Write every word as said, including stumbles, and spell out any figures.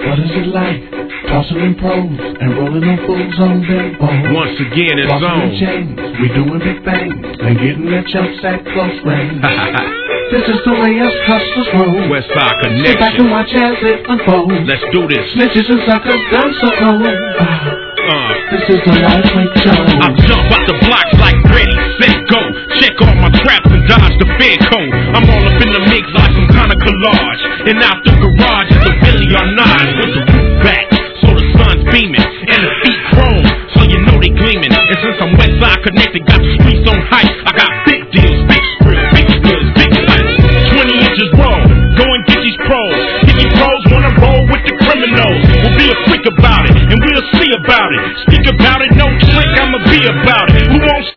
What is it like? Tossing in pros and rolling on fools on their bones. Once again, it's Walking on. in chains, we doing big things and getting that chumps at close range. This is the way us hustlers roll. Westside Connection. Sit back and watch as it unfolds. Let's do this. Snitches and suckers done so cold. Uh. This is the lightweight show. I jump out the blocks like ready, set, go. Check all my traps and dodge the fed cone. I'm all up in the mix like some kind of collage. And out the garage is a billion nine with the roof back, so the sun's beaming and the feet chrome, so you know they gleaming. And since I'm Westside connected, got to